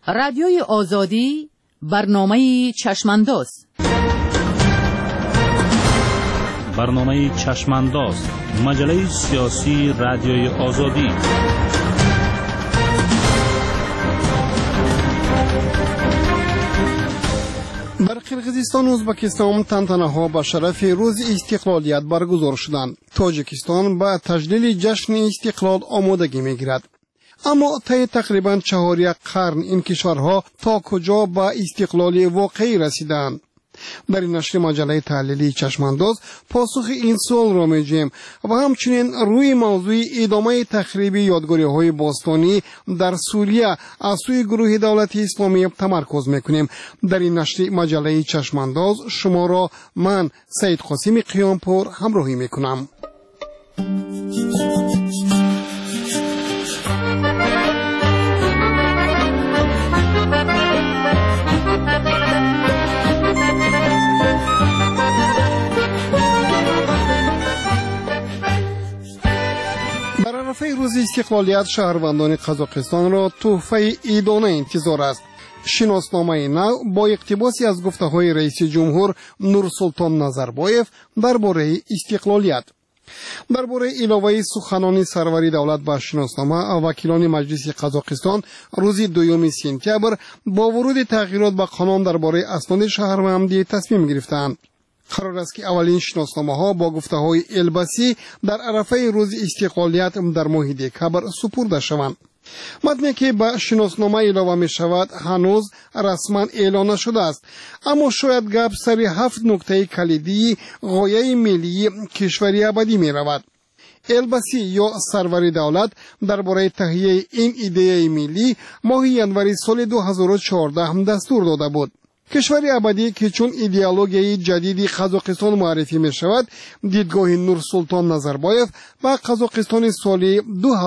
رادیوی آزادی برنامه چشمانداز. برنامه چشمانداز، مجله سیاسی رادیوی آزادی. در قرقیزستان و ازبکستان تنتنه‌ها به شرف روز استقلالیت برگزار شدند. تاجیکستان به تجلیل جشن استقلال آمادگی می‌گیرد. اما طی تقریباً 4 قرن این کشورها تا کجا به استقلال واقعی رسیدند؟ در این نشر مجله تحلیلی چشمانداز پاسخ این سوال را می‌جوییم و همچنین روی موضوع ادامه تخریب یادگاری‌های باستانی در سوریه از سوی گروه دولت اسلامی تمرکز می‌کنیم. در این نشر مجله چشمانداز شما را من سید قاسم قیامپور همراهی می‌کنم. عرفه روز استقلالیت شهروندان قزاقستان را تحفه عیدانه انتظار است. شناسنامه نو با اقتباسی از گفته‌های رئیس جمهور نورسلطان نظربایف درباره استقلالیت. درباره علاوه سخنان سروری دولت به شناسنامه، وکیلان مجلس قزاقستان روز 2 سپتامبر با ورود تغییرات به قانون درباره اسناد شهروندی تصمیم گرفتند. قرار است که اولین شناسنامه‌ها با گفته‌های البسی در عرفه روز استقلالیت در ماه دکامبر سپرده شوند. متنی که به شناسنامه علاوه می شود هنوز رسما اعلان نشده است، اما شاید گپ سر 7 نکته کلیدی غایه ملی کشوری ابدی می رود. البسی یا سروری دولت درباره تهیه این ایده ملی ماه ینوری سال 2014 دستور داده بود. کشوری ابدی که چون ایدئولوژی جدیدی قزاقستان معرفی می شود، دیدگاه نورسلطان نظربایف با قزاقستان سال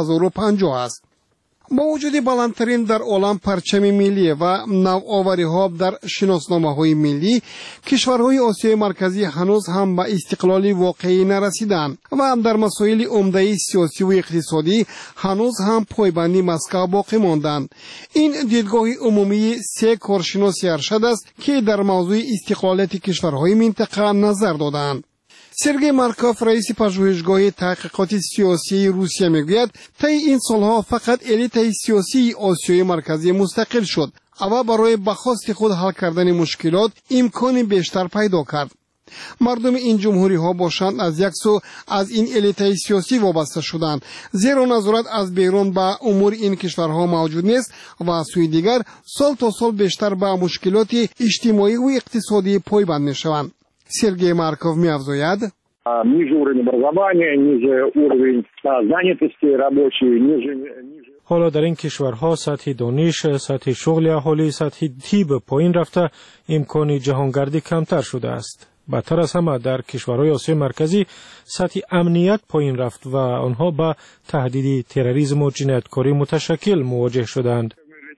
2050 است. با وجود بلندترین در عالم پرچم ملی و نوآوری ها در شناسنامه های ملی، کشورهای آسیای مرکزی هنوز هم به استقلال واقعی نرسیدند و در مسائل عمده سیاسی و اقتصادی هنوز هم پایبندی مسکو باقی ماندند. این دیدگاه عمومی 3 کارشناس ارشد است که در موضوع استقلالیت کشورهای منطقه نظر دادند. سرگئی مارکوف رئیس پژوهشگاه تحقیقات سیاسی روسیه میگوید طی این سالها فقط الیت سیاسی آسیای مرکزی مستقل شد و برای به خواست خود حل کردن مشکلات امکان بیشتر پیدا کرد. مردم این جمهوری ها باشند از یک سو از این الیت سیاسی وابسته شدند، زیرا نظارت از بیرون به امور این کشورها موجود نیست و از سوی دیگر سال تا سال بیشتر به مشکلات اجتماعی و اقتصادی پایبند میشوند. سرگئی مارکوف می‌افزاید: ниже уровень образования, ниже уровень занятости рабочей, ниже. حالا در این کشورها سطح دانش، سطح شغل اهالی، سطح طب پایین رفته، امکان جهانگردی کمتر شده است. بدتر از همه در کشورهای آسیای مرکزی سطح امنیت پایین رفت و آنها با تهدید تروریسم و جنایتکاری متشکل مواجه شدند.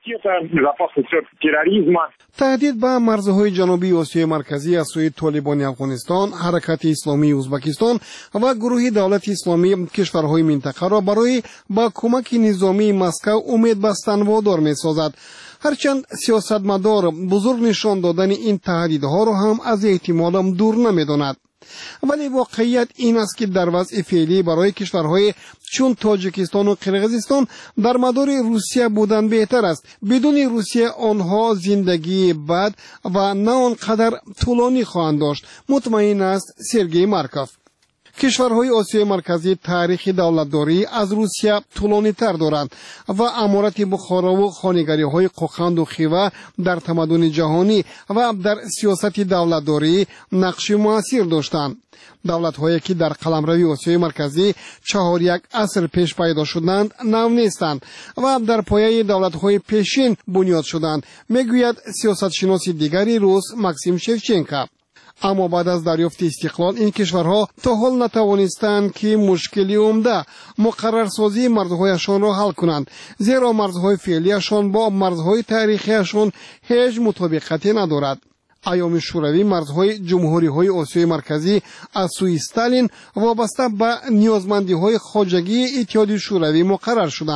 تهدید به مرزهای جنوبی آسیای مرکزی از سوی طالبان افغانستان، حرکت اسلامی ازبکستان و گروه دولت اسلامی کشورهای منطقه را برای با کمک نظامی مسکو امید بستن وادار می‌سازد. هرچند سیاستمدار بزرگ نشان دادن این تهدیدها را هم از احتمال دور نمی‌داند. ولی واقعیت این است که در وضع فعلی برای کشورهای چون تاجیکستان و قرقیزستان در مدار روسیه بودن بهتر است. بدون روسیه آنها زندگی بد و نه آنقدر طولانی خواهند داشت، مطمئن است سرگئی مارکوف. کشورهای آسیای مرکزی تاریخ دولتداری از روسیه طولانی تر دارند و امارت بخارا و خانگری های قوقند و خیوه در تمدن جهانی و در سیاست دولتداری نقش مؤثر داشتند. دولت هایی که در قلمرو آسیای مرکزی 4 عصر پیش پیدا شدند نو نیستند و در پایه دولت های پیشین بنیاد شدند، میگوید سیاست شناس دیگری روس ماکسیم شفچنکو. اما بعد از دریافت استقلال این کشورها تا حال نتوانستند که مشکلی عمده مقررسازی مرزهایشان را حل کنند، زیرا مرزهای فعلیشان با مرزهای تاریخیشان هیچ مطابقتی ندارد. ایام شوروی مرزهای جمهوری‌های آسیای مرکزی از سوی استالین وابسته به نیازمندی‌های خواجگی اتحاد شوروی مقرر شدند.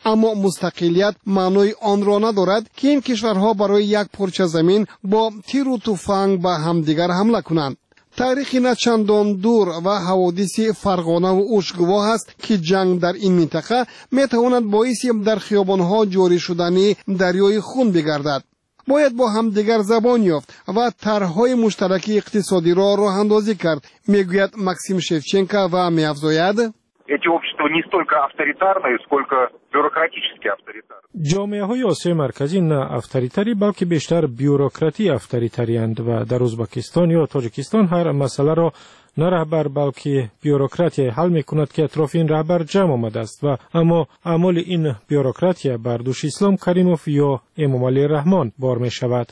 اما مستقلیت معنای آن را ندارد که این کشورها برای یک پارچه زمین با تیر و تفنگ به همدیگر حمله کنند. تاریخی نه چندان دور و حوادث فرقانه و خوشگوار است که جنگ در این منطقه میتواند باعث در خیابانها جاری شدن دریای خون بگردد. باید با هم دیگر زبان یافت و طرح‌های مشترک اقتصادی را راه اندازی کرد، میگوید ماکسیم شفچنکو و می‌افزاید эти общества не столько авторитарные, сколько бюрократически авторитарные. جامعه‌های آسیای مرکزی نه افطاریتری بلکه بیشتر بیوروکراتی افطاریتری‌اند و در ازبکستان یا تاجیکستان هر مسئله را نه رهبر بلکه بیوروکراتی حل می‌کند که اطراف این رهبر جمع آمده است و اما اعمال این بیوروکراتی بر دوش اسلام کریموف یا امام علی رحمان بار می‌شود.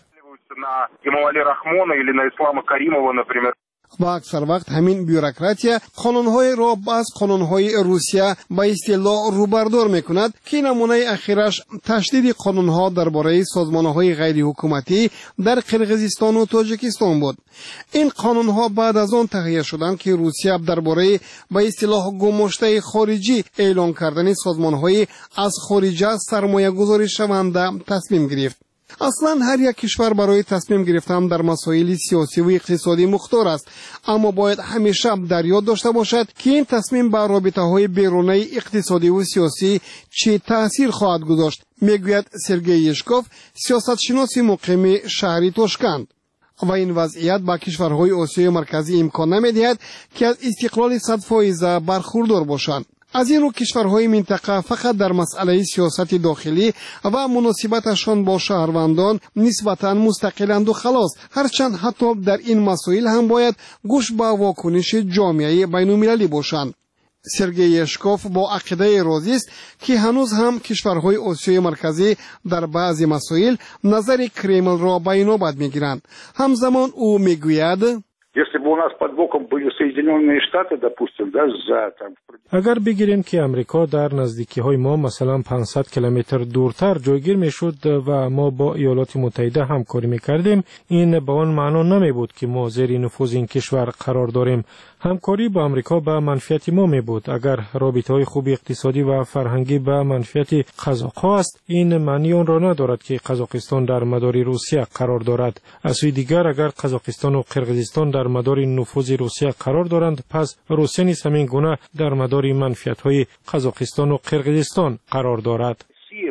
و اکثر وقت همین بیوروکراتیا قانون‌های را از قانون‌های روسیه به اصطلاح روبردار می‌کند که نمونه اخیرش تشدید قانون‌ها درباره سازمان‌های غیر حکومتی در قرقیزستان و تاجیکستان بود. این قانون‌ها بعد از آن تهیه شدند که روسیه درباره به اصطلاح گماشته خارجی اعلان کردن سازمان‌های از خارج سرمایه‌گذاری شونده تصمیم گرفت. اصلا هر یک کشور برای تصمیم گرفتن در مسائل سیاسی و اقتصادی مختار است، اما باید همیشه در یاد داشته باشد که این تصمیم بر رابطه‌های بیرونی اقتصادی و سیاسی چه تأثیر خواهد گذاشت، میگوید سرگئی یشکوف، سیاستشناس مقیم شهری توشکند. و این وضعیت با کشورهای آسیای مرکزی امکان نمی‌دهد که از استقلال 100% برخوردار باشند. از این رو کشورهای منطقه فقط در مسئله سیاست داخلی و مناسبتشان با شهروندان نسبتاً مستقلند و خلاص، هرچند حتی در این مسائل هم باید گوش به واکنش جامعه بین‌المللی باشند. سرگئی یشکوف با عقیده راضی است که هنوز هم کشورهای آسیای مرکزی در بعضی مسائل نظر کرمل را به نوبت میگیرند. همزمان او میگوید Если бы у нас под боком были Соединенные Штаты, допустим, да, اگر بگیریم که امریکا در نزدیکی های ما مثلا 500 کیلومتر دورتر جایگیر میشد و ما با ایالات متحده همکاری میکردیم، این به آن معنا نمی بود که ما زیر نفوذ این کشور قرار داریم. همکاری با امریکا به منفعت ما می بود. اگر رابطه های خوب اقتصادی و فرهنگی به منفعت قزاق‌ها است، این معنی آن را ندارد که قزاقستان در مدار روسیه قرار دارد. از سوی دیگر اگر قزاقستان و قرقیزستان در مدار نفوذ روسیه قرار دارند، پس روسیه نیز همین گونه در مدار منفعت های قزاقستان و قرقیزستان قرار دارد.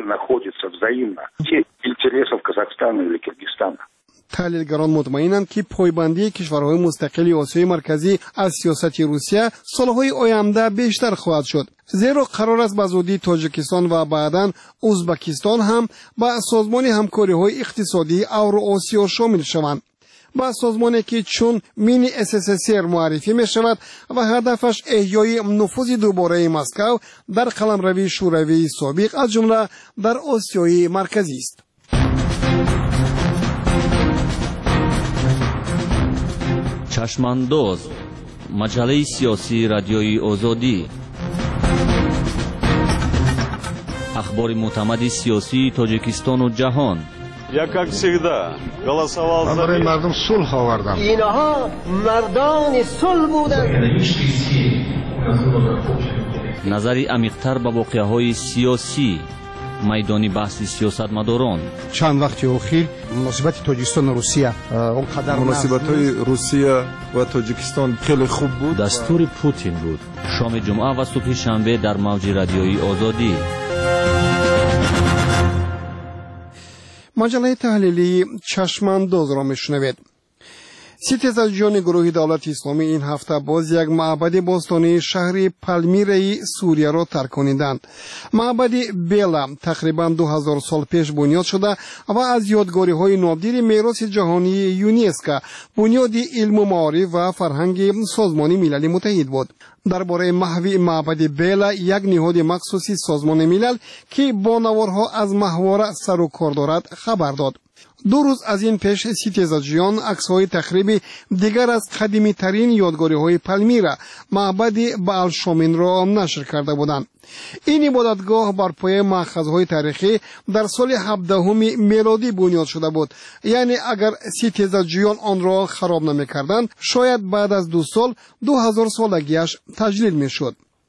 تحلیلگران مطمئنند که پایبندی کشورهای مستقل آسیای مرکزی از سیاست روسیه سالهای آینده بیشتر خواهد شد، زیرا قرار است به زودی تاجیکستان و بعداً ازبکستان هم به سازمان همکاری‌های اقتصادی اوراسیا شامل شوند. با سازمانی که چون مینی SSSR معرفی می شود و هدفش احیای نفوذ دوباره مسکو در قلمروی شوروی سابق از جمله در آسیای مرکزی است. چشمانداز، مجله سیاسی رادیوی آزادی، اخبار معتمد سیاسی تاجیکستان و جهان. Я, как всегда, голосовал за мир. مردم صلح آوردن. اینها مردان صلح بودند. نظری عمیق‌تر به واقعه‌های سیاسی، میدانی بحث سیاستمداران. چند وقت اخیر مناسبت تاجیکستان و روسیه اونقدر مناسبت‌های روسیه و تاجیکستان خیلی خوب بود. دستور پوتین بود. شام جمعه و صبح شنبه در موج رادیویی آزادی. مجله تحلیلی چشمانداز را میشنوید. ستیزجویان گروه دولت اسلامی این هفته باز یک معبد باستانی شهر پالمیره سوریه را ترک کنیدند. معبد بیلا تقریبا 2000 سال پیش بنیاد شده و از یادگاری‌های نادر میراث جهانی یونسکو بنیاد علم و معارف و فرهنگ سازمان ملل متحد بود. درباره محوی معبد بیلا، یک نهاد مخصوصی سازمان ملل که با نوارها از محور سر و کار دارد خبر داد. 2 روز از این پیش ستیزجویان عکس‌های تخریب دیگر از قدیمی ترین یادگاری‌های پالمیرا معبد بال شامین را نشر کرده بودند. این عبادتگاه بر پایه مأخذهای تاریخی در سال 17 میلادی بنیاد شده بود، یعنی اگر ستیزجویان آن را خراب نمی‌کردند شاید بعد از 2 سال 2000 سالگیش تجلیل می‌شد.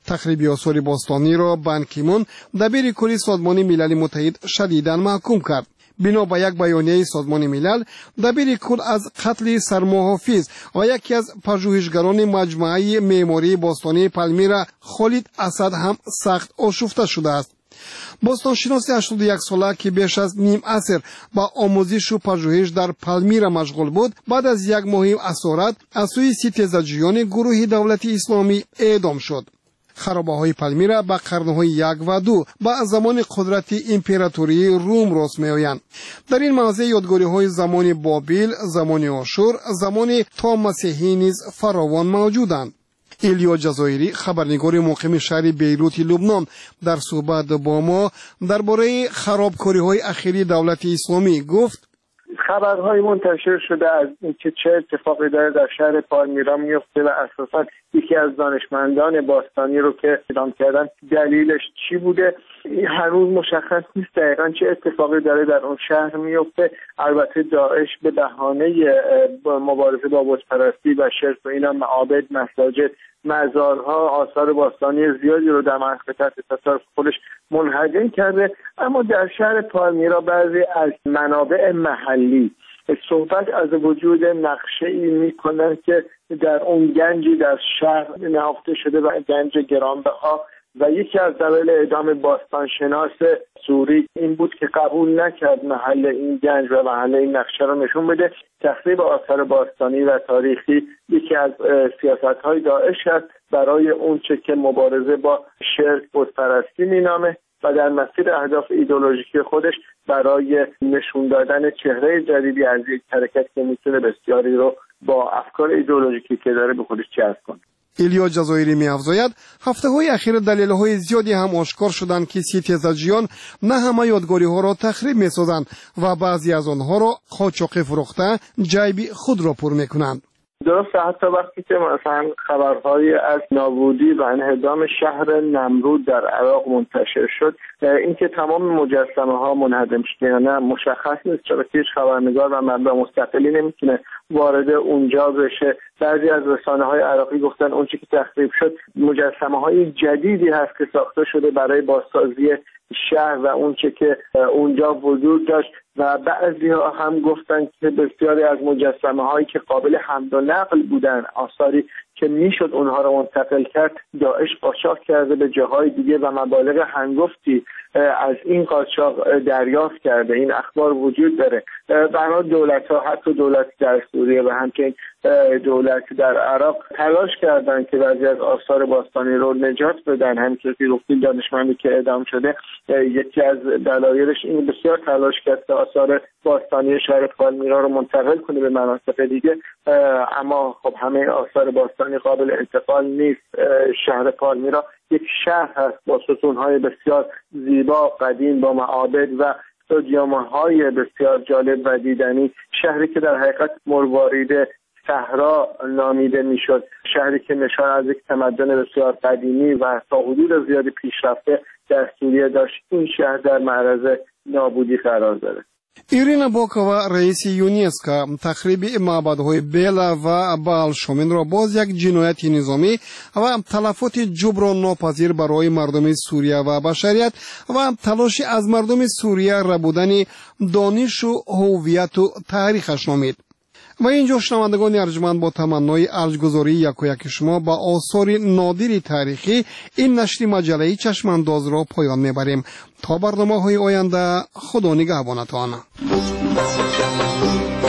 تخریب آثار باستانی را بان کی مون دبیر کلی سازمان ملل متحد شدیداً محکوم کرد. بنا به یک بیانیه سازمان ملل، دبیر کل از قتل سرمحافظ و یکی از پژوهشگران مجموعه معماری باستانی پالمیرا خالد اسد هم سخت آشفته شده است. باستانشناس 81 ساله که بیش از نیم عصر با آموزش و پژوهش در پالمیرا مشغول بود، بعد از یک ماه اسارت از سوی ستیزجویان گروه دولتی اسلامی اعدام شد. خرابه‌های پالمیرا با قرن‌های 1 و 2 با زمان قدرت امپراتوری روم راست می‌آیند. در این موضع یادگاری‌های زمان بابل، زمان آشور، زمان تا مسیحی نیز فراوان موجودند. ایلیا جزایری، خبرنگار مقیم شهر بیروت لبنان، در صحبت با ما درباره خرابکاری‌های اخیری دولت اسلامی گفت: خبرهای منتشر شده از اینکه چه اتفاقی داره در شهر پالمیرا میفته و اساساً یکی از دانشمندان باستانی رو که اعدام کردن دلیلش چی بوده هنوز مشخص نیست دقیقاً چه اتفاقی داره در اون شهر میفته. البته داعش به بهانه مبارزه با بت‌پرستی و شرک و اینا معابد، مساجد، مزارها، آثار باستانی زیادی رو در منطقه تحت تصرف خودش منهدم کرده. اما در شهر پالمیرا بعضی از منابع محلی صحبت از وجود نقشه‌ای می‌کنند که در اون گنجی در شهر نهفته شده و گنج گرانبها و یکی از دلایل اعدام باستانشناس سوری این بود که قبول نکرد محل این گنج و محل این نقشه رو نشون بده. تخریب آثار باستانی و تاریخی یکی از سیاست‌های داعش است برای اونچه که مبارزه با شرک بت‌پرستی مینامه و در مسیر اهداف ایدئولوژیکی خودش برای نشون دادن چهره جدیدی از یک حرکت که میتونه بسیاری رو با افکار ایدئولوژیکی که داره به خودش جذب کنه. ایلیا جزایری می‌افزاید هفته‌های اخیر دلایل‌های زیادی هم آشکار شدند که ستیزجویان نه همه یادگاری‌ها را تخریب می‌سازند و بعضی از آنها را قاچاقی فروخته جیب خود را پر می‌کنند. درسته، حتی وقتی که مثلا خبرهای از نابودی و انهدام شهر نمرود در عراق منتشر شد، اینکه تمام مجسمه ها منهدم شده یا نه مشخص نیست، چرا که هیچ خبرنگار و منبع مستقلی نمیتونه وارد اونجا بشه. بعضی از رسانه‌های عراقی گفتن اون چیزی که تخریب شد مجسمه‌های جدیدی هست که ساخته شده برای بازسازی شهر و اون چه که اونجا وجود داشت و بعضی‌ها هم گفتن که بسیاری از مجسمه‌هایی که قابل حمل و نقل بودن، آثاری که میشد اونها رو منتقل کرد، داعش قاچاق کرده به جاهای دیگه و مبالغ هنگفتی از این قاچاق دریافت کرده. این اخبار وجود داره. برای دولت‌ها، حتی دولت در سوریه و همچنین دولت در عراق تلاش کردن که بعضی از آثار باستانی رو نجات بدن. همینطور که گفتیم دانشمندی که اعدام شده یکی از دلایلش این بسیار تلاش کرد که آثار باستانی شهر پالمیرا رو منتقل کنه به مناطق دیگه، اما خب همه آثار باستانی قابل انتقال نیست. شهر پالمیرا یک شهر هست با ستون‌های بسیار زیبا قدیم با معابد و استادیوم‌های بسیار جالب و دیدنی، شهری که در حقیقت مروارید صحرا نامیده میشد، شهری که نشان از یک تمدن بسیار قدیمی و تا حدود زیادی پیشرفته در سوریه داشت. این شهر در معرض نابودی قرار داره. ایرینا باکووا رئیس یونسکو تخریب معبدهای بیلا و بال-شومن را باز یک جنایت نظامی و تلفات جبران ناپذیر برای مردم سوریه و بشریت و تلاش از مردم سوریه ربودن دانش و هویت و تاریخش نامید. و اینجا شنوندگان ارجمند با تمنای ارجگذاری یک شما با آثار نادری تاریخی این نشر مجله چشمانداز را پایان میبریم. تا برنامه‌های آینده خدا نگهبانتان.